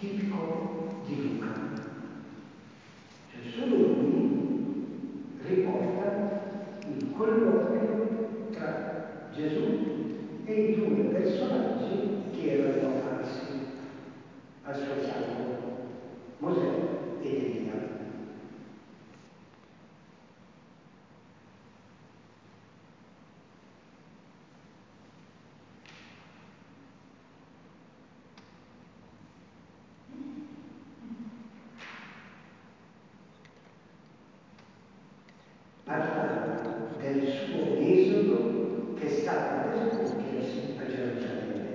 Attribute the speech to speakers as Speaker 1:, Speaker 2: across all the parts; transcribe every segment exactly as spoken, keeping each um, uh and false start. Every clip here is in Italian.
Speaker 1: tipico di Luca. Cioè solo lui riporta il colloquio tra Gesù e i due personaggi che erano apparsi al suo fianco, Mosè ed Elia. Parla del suo esodo che stava per compiersi a Gerusalemme.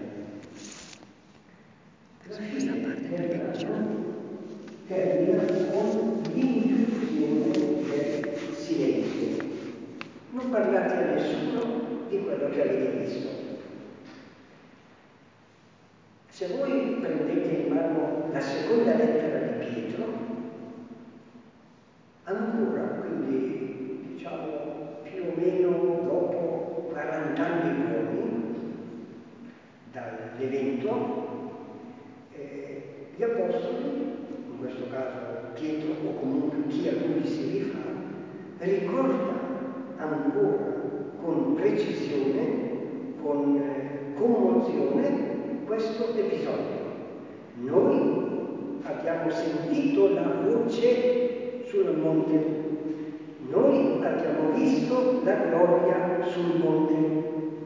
Speaker 1: La fine del brano termina con l'ingiunzione del silenzio. Non parlate a nessuno di quello che avete visto. Se voi prendete in mano la seconda lettera di Pietro, ancora, quindi diciamo più o meno dopo quaranta anni buoni dall'evento, eh, gli apostoli, in questo caso Pietro o comunque chi a lui si rifà, ricorda ancora con precisione, con eh, commozione questo episodio. Noi abbiamo sentito la voce sul monte, noi abbiamo visto la gloria sul monte.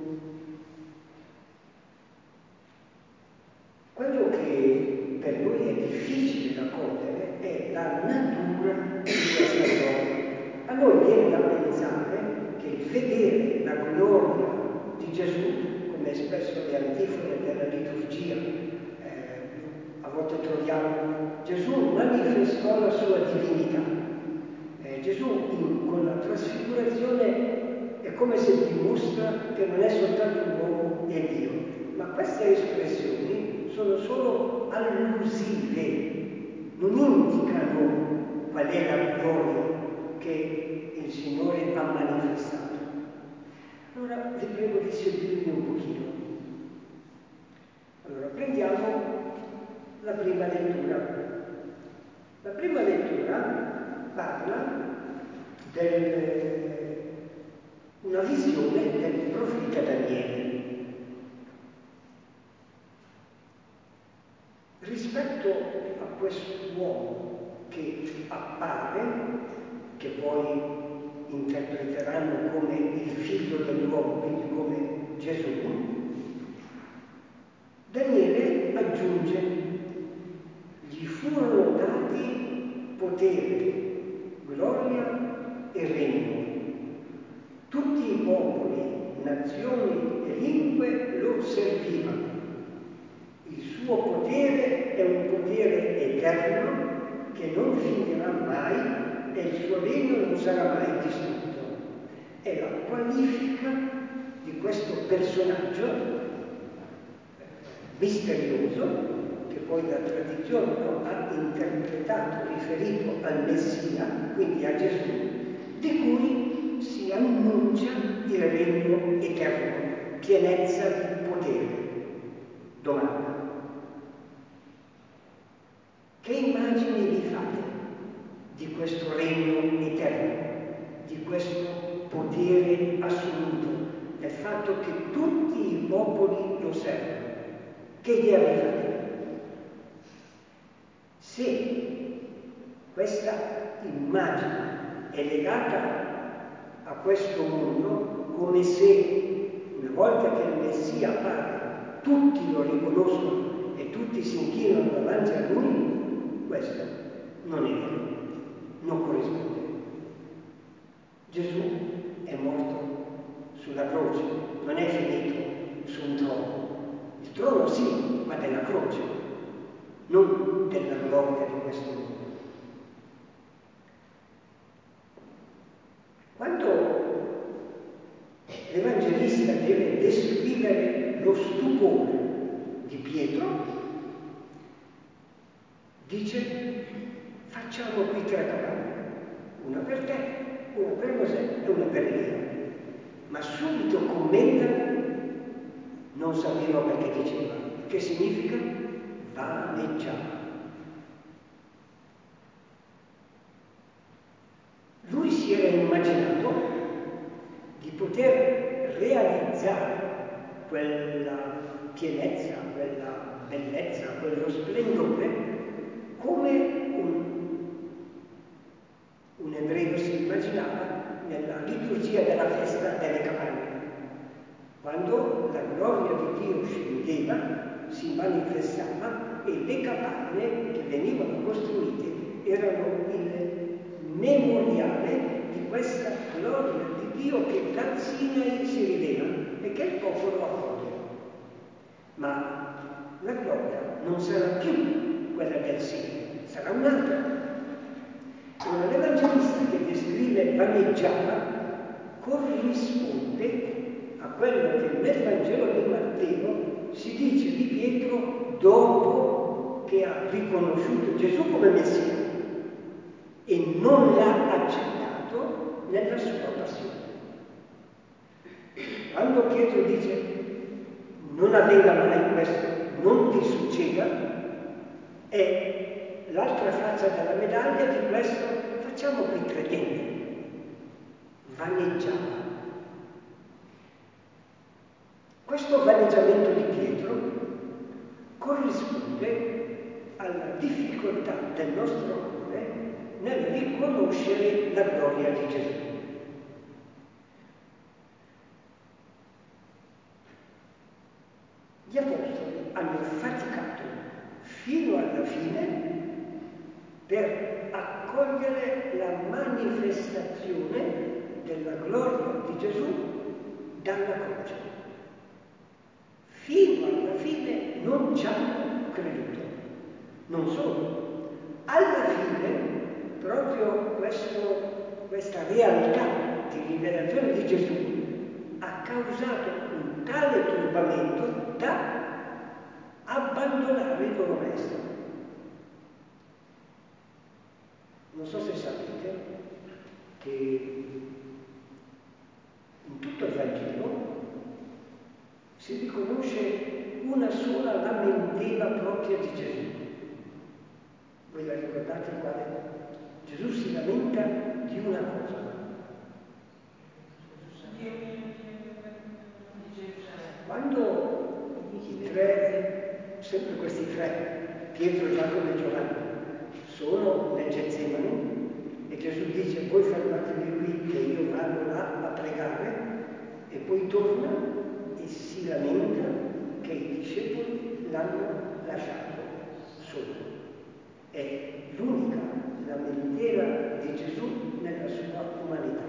Speaker 1: Quello che per noi è difficile da cogliere è la natura di questa gloria. A noi viene da pensare che il vedere la gloria di Gesù, come espresso le antifone della liturgia, eh, a volte troviamo Gesù manifestò la sua divinità. Eh, Gesù in, con la trasfigurazione è come se dimostra che non è soltanto un uomo e Dio, ma queste espressioni sono solo allusive, non indicano qual è la gloria che il Signore ha manifestato. Allora vi prego di seguirmi un pochino. Allora prendiamo la prima lettura. La prima lettura parla di una visione del profeta Daniele. Rispetto a quest'uomo che appare, che poi interpreteranno come il figlio dell'uomo, quindi come Gesù, Daniele aggiunge: gli furono dati potere, gloria e regno. Tutti i popoli, nazioni e lingue lo servivano. Il suo potere è un potere eterno che non finirà mai e il suo regno non sarà mai distrutto. È la qualifica di questo personaggio misterioso che poi la tradizione no, ha interpretato, riferito al Messia, quindi a Gesù, di cui si annuncia il regno eterno, pienezza di potere. Domanda: che immagini vi fate di questo regno eterno, di questo potere assoluto, del fatto che tutti i popoli lo servono? Che idea vi fate? Se questa immagine è legata a questo mondo, come se una volta che il Messia appare tutti lo riconoscono e tutti si inchinano davanti a lui, questo non è vero, non corrisponde. Gesù è morto sulla croce, non è finito su un trono. Il trono sì, ma della croce, non della gloria di questo mondo. Quando l'Evangelista deve descrivere lo stupore di Pietro, dice: facciamo qui tre capanne, una per te, una per Mosè e una per Elia. Ma subito commenta: non sapeva perché diceva, che significa vaneggiava. quello splendore come un, un ebreo si immaginava nella liturgia della festa delle capanne, quando la gloria di Dio scendeva, si manifestava e le capanne che venivano costruite erano il memoriale di questa gloria di Dio che dal Sinai si rivela e che il popolo accoglie. Ma la gloria non sarà più quella del Sinai, sarà un'altra. Ora, l'Evangelista che descrive vaneggiava corrisponde a quello che nel Vangelo di Matteo si dice di Pietro dopo che ha riconosciuto Gesù come Messia e non l'ha accettato nella sua passione. Quando Pietro dice non avvenga mai questo, non ti succeda, è l'altra faccia della medaglia di questo facciamo qui credente. Vaneggiava. Questo vaneggiamento di Pietro corrisponde alla difficoltà del nostro cuore nel riconoscere la gloria di Gesù. Gli apostoli hanno faticato fino alla fine per accogliere la manifestazione della gloria di Gesù dalla croce. Fino alla fine non ci hanno creduto. Non solo. Alla fine, proprio questo, questa realtà di rivelazione di Gesù ha causato un tale turbamento da abbandonare il loro maestro. Non so se sapete che in tutto il Vangelo si riconosce una sola lamentela propria di Gesù. Voi la ricordate quale? Gesù si lamenta di una cosa. Quando i tre, sempre questi tre, Pietro, Giacomo e Giovanni, sono nel Getsemani e Gesù dice voi fermatevi qui che io vado là a pregare, e poi torna e si lamenta che i discepoli l'hanno lasciato solo. È l'unica lamentela di Gesù nella sua umanità.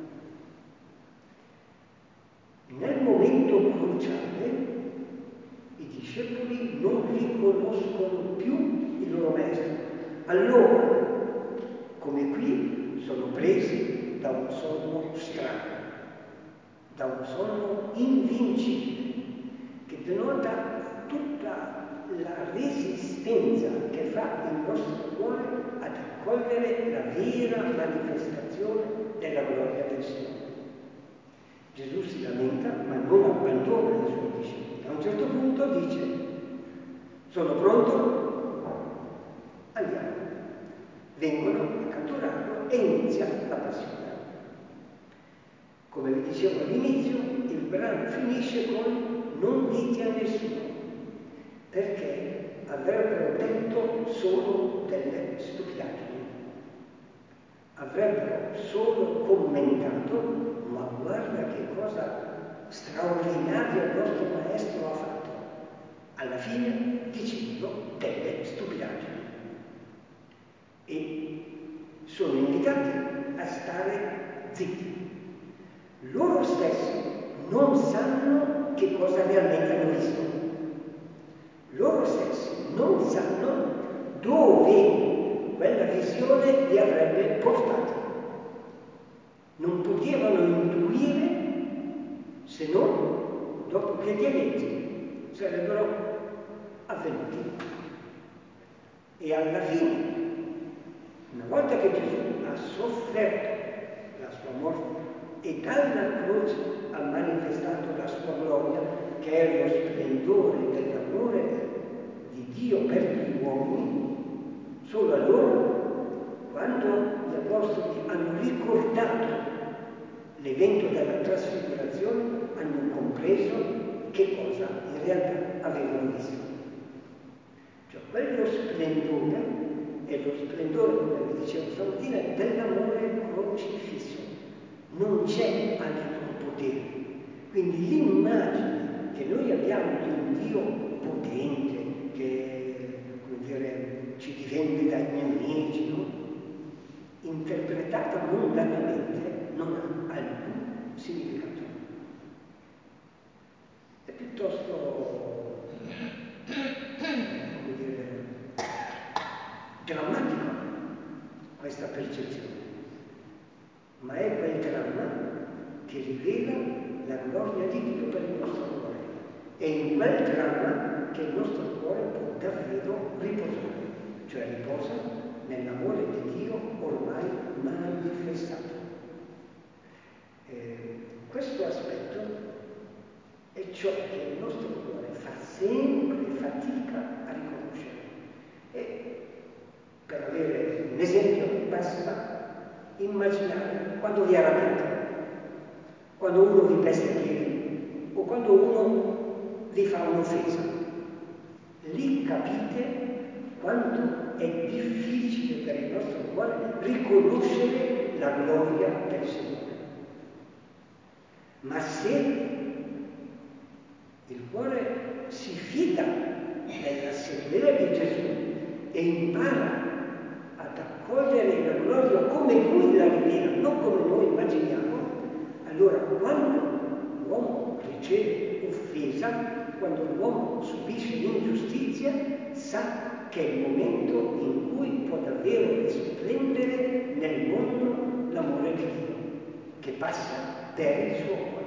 Speaker 1: Nel momento cruciale i discepoli non riconoscono più il loro maestro. Allora, come qui, sono presi da un sonno strano, da un sonno invincibile, che denota tutta la resistenza che fa il nostro cuore ad accogliere la vera manifestazione della gloria del Signore. Gesù si lamenta, ma non abbandona i suoi discepoli. A un certo punto dice: sono pronto? Andiamo. Vengono a catturarlo e inizia la passione. Come vi dicevo all'inizio, il brano finisce con non dite a nessuno, perché avrebbero detto solo delle stupidaggini. Avrebbero solo commentato: ma guarda che cosa straordinaria il nostro maestro ha fatto. Alla fine dicendo delle stupidaggini. E sono invitati a stare zitti. Loro stessi non sanno che cosa realmente hanno visto. Loro stessi non sanno dove quella visione li avrebbe portati. Non potevano intuire se non dopo che gli eventi sarebbero avvenuti. E alla fine, una volta che Gesù ha sofferto la sua morte e dalla croce ha manifestato la sua gloria, che è lo splendore dell'amore di Dio per gli uomini, solo allora, quando gli apostoli hanno ricordato l'evento della trasfigurazione, hanno compreso che cosa in realtà avevano visto. quello splendore è lo splendore, come vi dicevo stamattina, dell'amore crocifisso. Non c'è altro potere. Quindi l'immagine che noi abbiamo di un Dio potente, che, come dire, ci difende dai nemici, no? Interpretata mondanamente, non ha alcun significato. È piuttosto, eh, come dire, drammatica questa percezione, ma è quel dramma che rivela la gloria di Dio per il nostro cuore. È in quel dramma che il nostro cuore può davvero riposare, cioè riposa nell'amore di Dio ormai manifestato. Eh, questo aspetto è ciò che il nostro cuore fa sempre fatica a riconoscere. E per avere un esempio basta immaginare quando vi arrabbiate, quando uno vi pesta i piedi o quando uno vi fa un'offesa. Lì capite quanto è difficile per il nostro cuore riconoscere la gloria del Signore. Ma se il cuore si fida nell'assemblea di Gesù e impara ad accogliere la gloria come Lui la rivela, non come noi immaginiamo, allora quando l'uomo riceve offesa, quando l'uomo subisce l'ingiustizia, sa che è il momento in cui può davvero risplendere nel mondo l'amore di Dio, che passa per il suo cuore.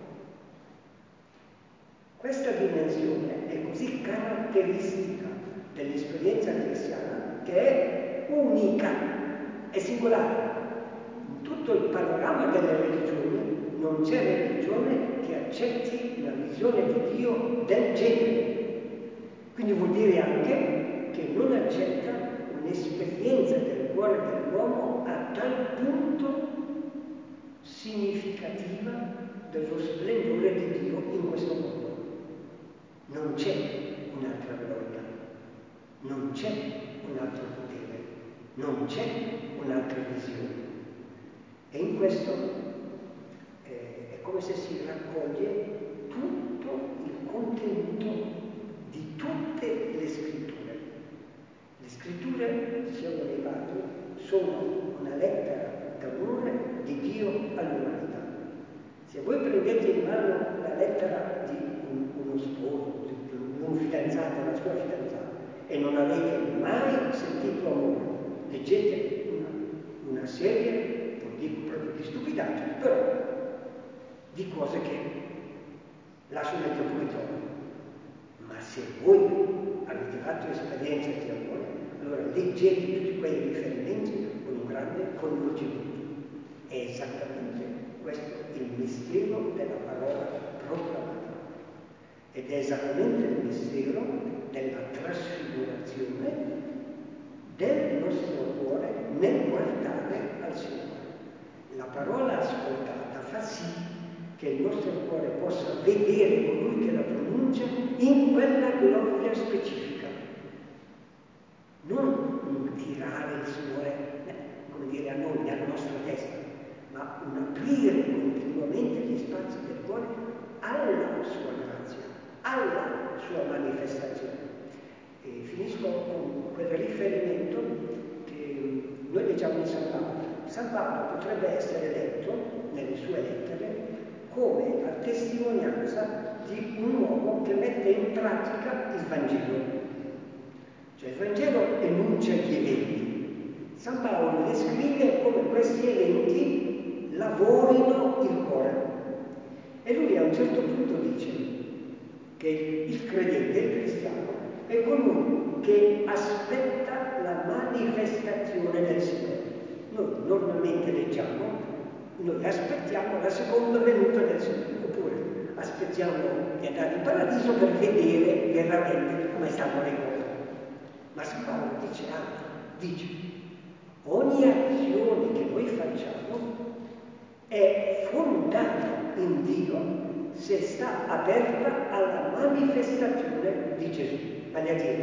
Speaker 1: Questa dimensione è così caratteristica dell'esperienza cristiana che è unica, è singolare. In tutto il panorama delle religioni non c'è religione che accetti una visione di Dio del genere. Quindi vuol dire anche che non accetta un'esperienza del cuore dell'uomo a tal punto significativa dello splendore di Dio in questo mondo. Non c'è un'altra gloria, non c'è un altro potere, non c'è un'altra visione. E in questo eh, è come se si raccoglie tutto il contenuto di tutte le scritture. Le scritture, dicevano i padri, sono una lettera d'amore di Dio all'umanità. Se voi prendete in mano la lettera di un, uno sposo, di un fidanzato alla sua fidanzata, e non avete mai sentito amore, leggete una, una serie, non dico proprio di stupidaggini, però di cose che lascio nel depositorio. Ma se voi avete fatto esperienza di amore, allora leggete tutti quei riferimenti con un grande coinvolgimento. È esattamente questo il mistero della parola proclamata. Ed è esattamente il mistero della trasfigurazione del nostro cuore nel guardare al Signore. La parola ascoltata fa sì che il nostro cuore possa vedere colui che la pronuncia in quella gloria specifica. Non un tirare il Signore, come dire, a noi, nella nostra testa, ma un aprire continuamente gli spazi del cuore alla sua grazia, alla sua manifestazione. E finisco con quel riferimento che noi leggiamo in San Paolo. San Paolo potrebbe essere letto nelle sue lettere come la testimonianza di un uomo che mette in pratica il Vangelo. Cioè il Vangelo enuncia gli eventi. San Paolo descrive come questi eventi lavorino il cuore. E lui a un certo punto dice che il credente, il cristiano, è colui che aspetta la manifestazione del Signore. Noi normalmente leggiamo, noi aspettiamo la seconda venuta del Signore, oppure aspettiamo di andare in paradiso per vedere veramente come stanno le cose. Ma San Paolo dice altro, dice: ogni azione che noi facciamo è fondata in Dio se sta aperta alla manifestazione di Gesù. Vale a dire,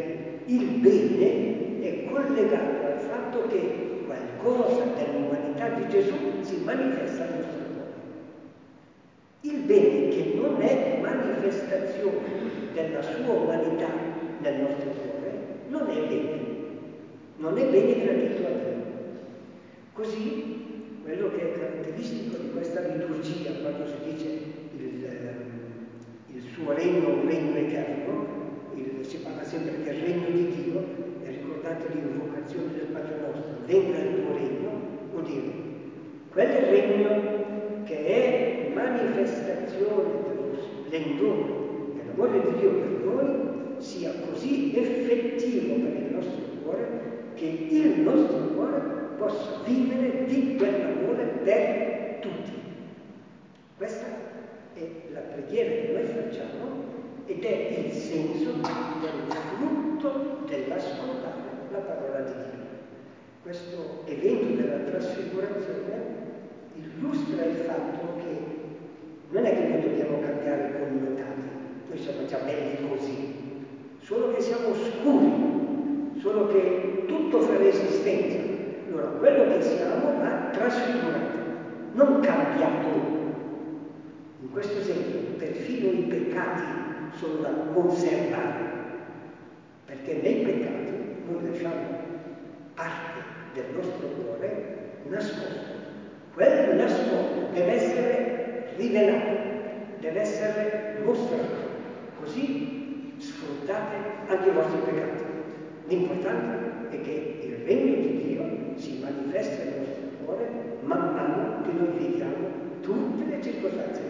Speaker 1: il bene è collegato al fatto che qualcosa dell'umanità di Gesù si manifesta nel nostro cuore. Il bene che non è manifestazione della sua umanità nel nostro cuore non è bene, non è bene gradito a Dio. Così quello che è caratteristico di questa liturgia, quando si dice il, il suo regno è un regno eterno, il, si parla sempre del regno di Dio, e ricordate l'invocazione del Padre nostro, venga il tuo regno, vuol dire quel regno che è manifestazione dello splendore dell'amore di Dio per noi, sia così effettivo per il nostro cuore che il nostro cuore possa vivere di quell'amore per tutti. Questa è la preghiera che noi facciamo ed è il senso del frutto dell'ascoltare la parola di Dio. Questo evento della trasfigurazione illustra il fatto che non è che noi dobbiamo cambiare connotati, noi siamo già belli così, solo che siamo scuri, solo che tutto fa resistenza. Allora, quello che siamo va trasfigurato, non cambiato. In questo senso, perfino i peccati sono da conservare, perché nei peccati noi lasciamo parte del nostro cuore nascosto. Quel nascosto deve essere rivelato, deve essere mostrato, così sfruttate anche i vostri peccati. L'importante è che il regno di Dio si manifesti nel nostro cuore man mano che noi viviamo tutte le circostanze